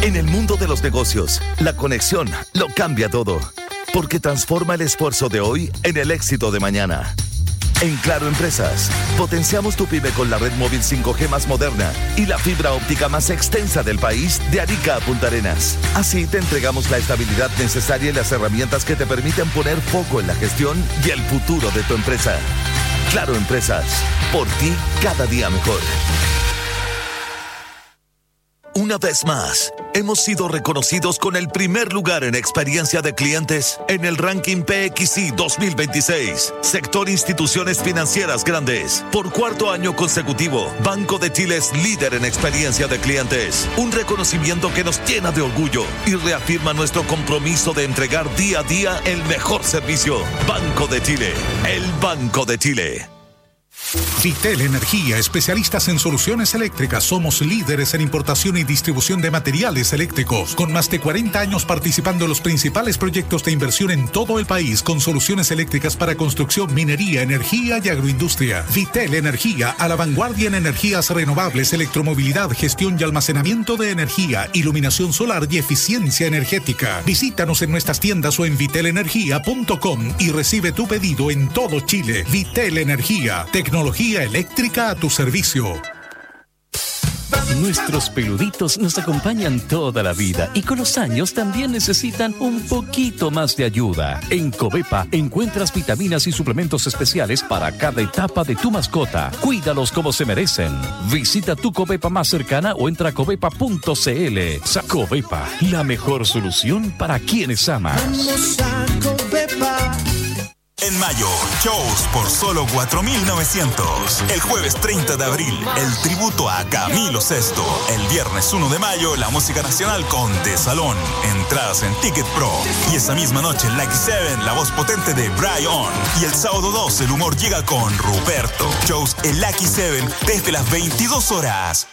R: En el mundo de los negocios, la conexión lo cambia todo, porque transforma el esfuerzo de hoy en el éxito de mañana. En Claro Empresas, potenciamos tu pyme con la red móvil 5G más moderna y la fibra óptica más extensa del país, de Arica a Punta Arenas. Así te entregamos la estabilidad necesaria y las herramientas que te permiten poner foco en la gestión y el futuro de tu empresa. Claro Empresas, por ti cada día mejor. Una vez más, hemos sido reconocidos con el primer lugar en experiencia de clientes en el ranking PXI 2026. Sector Instituciones Financieras Grandes. Por cuarto año consecutivo, Banco de Chile es líder en experiencia de clientes. Un reconocimiento que nos llena de orgullo y reafirma nuestro compromiso de entregar día a día el mejor servicio. Banco de Chile, el Banco de Chile.
D: Vitel Energía, especialistas en soluciones eléctricas. Somos líderes en importación y distribución de materiales eléctricos, con más de 40 años participando en los principales proyectos de inversión en todo el país, con soluciones eléctricas para construcción, minería, energía y agroindustria. Vitel Energía, a la vanguardia en energías renovables, electromovilidad, gestión y almacenamiento de energía, iluminación solar y eficiencia energética. Visítanos en nuestras tiendas o en vitelenergia.com y recibe tu pedido en todo Chile. Vitel Energía, tecnología eléctrica a tu servicio.
S: Nuestros peluditos nos acompañan toda la vida y con los años también necesitan un poquito más de ayuda. En Covepa encuentras vitaminas y suplementos especiales para cada etapa de tu mascota. Cuídalos como se merecen. Visita tu Covepa más cercana o entra a covepa.cl. Covepa, la mejor solución para quienes amas.
T: Vamos a Covepa.
U: En mayo, shows por solo 4.900. El jueves 30 de abril, el tributo a Camilo Sesto. El viernes 1 de mayo, la música nacional con De Salón. Entradas en Ticket Pro. Y esa misma noche, en Lucky 7, la voz potente de Brian. Y el sábado 2, el humor llega con Ruperto. Shows en Lucky 7 desde las 22 horas.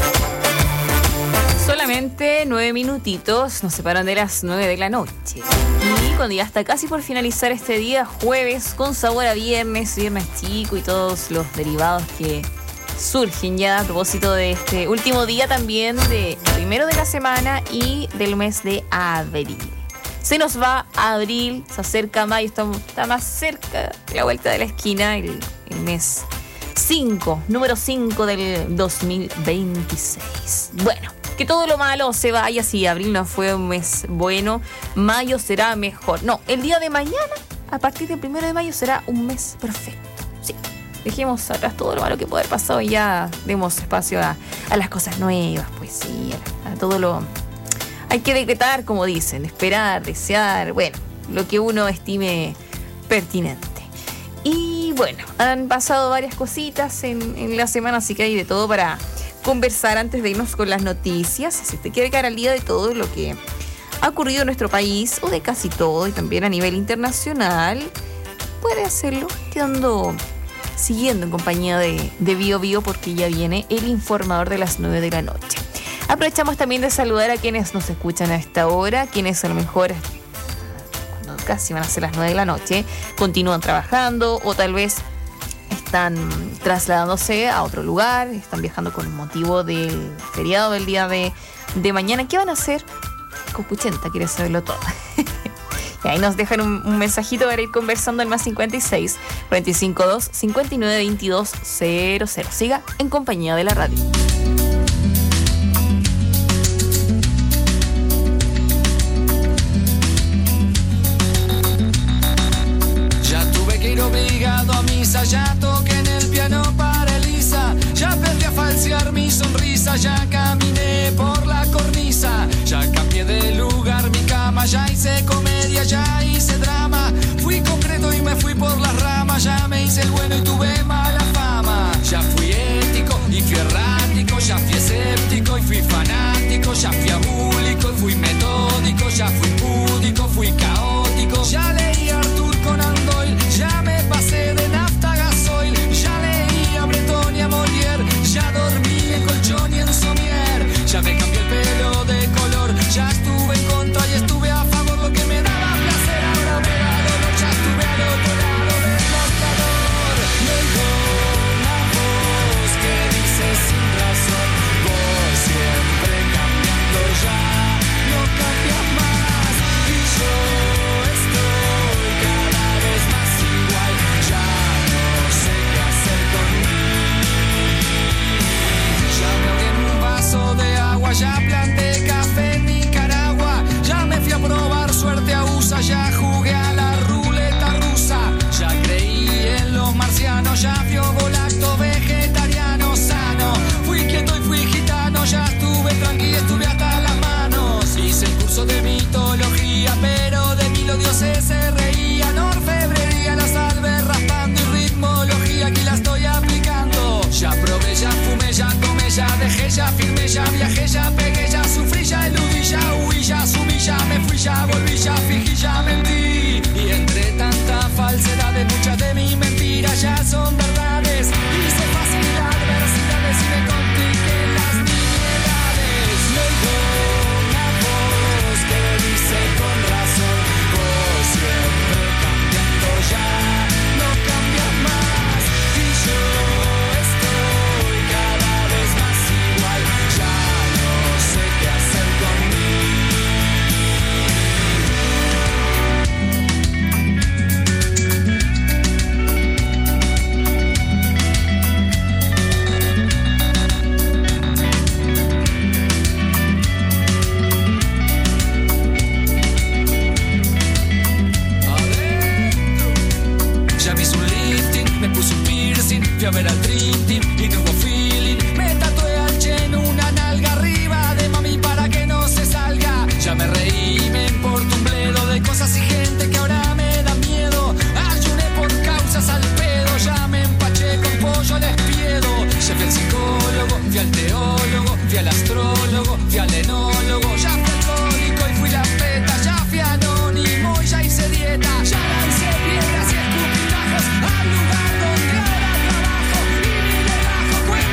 K: Solamente 9 minutitos nos separan de las 9 de la noche. Y cuando ya está casi por finalizar este día, jueves, con sabor a viernes chico y todos los derivados que surgen ya a propósito de este último día también de primero de la semana y del mes de abril. Se nos va abril, se acerca mayo, está más cerca de la vuelta de la esquina el mes 5, número 5 del 2026. Bueno, que todo lo malo se vaya. Si abril no fue un mes bueno, mayo será mejor. No, el día de mañana, a partir del 1 de mayo, será un mes perfecto. Sí, dejemos atrás todo lo malo que puede haber pasado y ya demos espacio a las cosas nuevas, pues sí, a todo lo... Hay que decretar, como dicen, esperar, desear, bueno, lo que uno estime pertinente. Y bueno, han pasado varias cositas en la semana, así que hay de todo para conversar antes de irnos con las noticias. Si usted quiere quedar al día de todo lo que ha ocurrido en nuestro país, o de casi todo, y también a nivel internacional, puede hacerlo siguiendo en compañía de Bio Bio, porque ya viene el informador de las 9 de la noche. Aprovechamos también de saludar a quienes nos escuchan a esta hora, quienes a lo mejor, cuando casi van a ser las 9 de la noche, continúan trabajando o tal vez están trasladándose a otro lugar, están viajando con motivo del feriado del día de mañana. ¿Qué van a hacer? Copuchenta quiere saberlo todo. Y ahí nos dejan un mensajito para ir conversando al más 56 452 59 22 00. Siga en compañía de la radio.
A: Obligado a misa, ya toqué en el piano para Elisa, ya aprendí a falsear mi sonrisa, ya caminé por la cornisa, ya cambié de lugar mi cama, ya hice comedia, ya hice drama, fui concreto y me fui por las ramas, ya me hice el bueno y tuve mala fama, ya fui ético y fui errático, ya fui escéptico y fui fanático, ya fui abúlico y fui metódico, ya fui púdico, fui caótico, ya leí a Arthur Conan Doyle, ya me pasé de nafta a gasoil, ya leí a Breton y a Molière, ya dormí en colchón y en somier, ya me cambié el pelo de color, ya estuve en contra y estuve a favor, lo que me daba placer ahora me da dolor, ya estuve al otro lado del mostrador. Me oigo una voz que dice sin razón, vos siempre cambiando, ya no cambias más, y yo estoy cada vez más igual, ya no sé qué hacer conmigo. Ya me ahogué en un vaso de agua, ya planté café en Nicaragua, ya me fui a probar suerte a USA, ya jugué a la ruleta rusa, ya creí en los marcianos, ya fui ovolacto vegetariano sano, fui quieto y fui gitano, ya estuve tranquilo, estuve hasta las manos, hice el curso de mitología, pero de mí los dioses se reían, orfebrería, la salve raspando y ritmología, aquí la estoy aplicando, ya probé, ya fumé, ya tomé, ya dejé, ya firmé, ya viajé, ya pegué, ya sufrí, ya eludí, ya huí, ya subí, ya me fui, ya volví, ya fingí, ya mentí, y entre tanta falsedad de muchas de mis mentiras ya son verdades, hice fácil adversidades y me compliqué las nimiedades. Me oigo una voz que dice con razón, vos siempre cambiando, ya no cambias más, y yo estoy cada vez más igual, ya no sé qué hacer conmigo. Ya me hice un lifting, me puse un piercing, fui a ver al Dream Team y no hubo feeling. Me tatué al Chen una nalga arriba de mami para que no se salga. Ya me reí, me importa un bledo de cosas y gente que ahora me da miedo. Ayuné por causas al pedo, ya me empaché con pollo al espiedo. Ya fui al psicólogo, fui al teólogo, fui al astrólogo, fui al enólogo. Ya fui alcohólico y fui la peta, ya fui anónimo y ya hice dieta. Ya lancé piedras y escupirajos al lugar donde ahora trabajo. Y mi relajo cuenta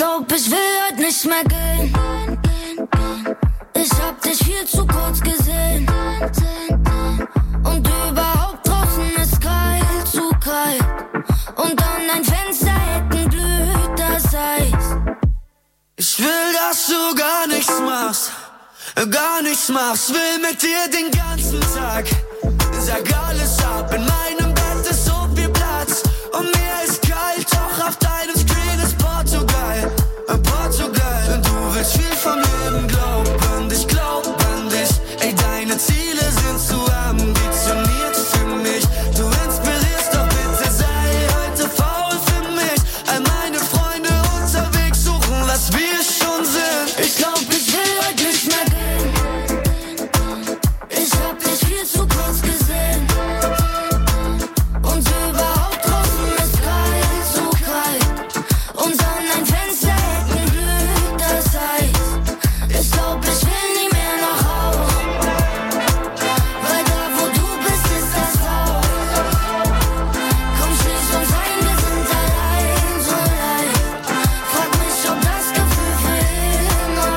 B: glaub, ich will heute nicht mehr gehen. Ich hab dich viel zu kurz gesehen. Und überhaupt draußen ist kalt, zu kalt. Und an dein Fenster Ecken blüht das Eis.
Q: Ich will, dass du gar nichts machst. Gar nichts machst, will mit dir den ganzen Tag. Sag alles ab, in meinem Bett ist so viel Platz. Und mir ist kalt, doch auf deinem Screen ist Portugal. Portugal, du willst viel vom Leben, glaub an dich, glaub an dich. Ey, deine Ziele sind zu ambitioniert für mich. Du inspirierst, doch bitte sei heute faul für mich. All meine Freunde unterwegs suchen, was wir schon sind.
B: Ich glaub, ich will heute nicht mehr gehen. Ich hab dich viel zu kurz gesehen. Und überhaupt draußen ist kalt, zu kalt. Und an dein Fenster Ecken blüht das Eis. Ich glaub, ich will nie mehr nach Haus. Weil da, wo du bist, ist das Haus. Komm, schließ uns ein, wir sind allein, so allein. Frag mich, ob das Gefühl für immer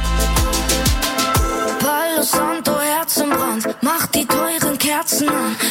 B: bleibt. Palo Santo, Herz im Brand, mach die teuren Kerzen an.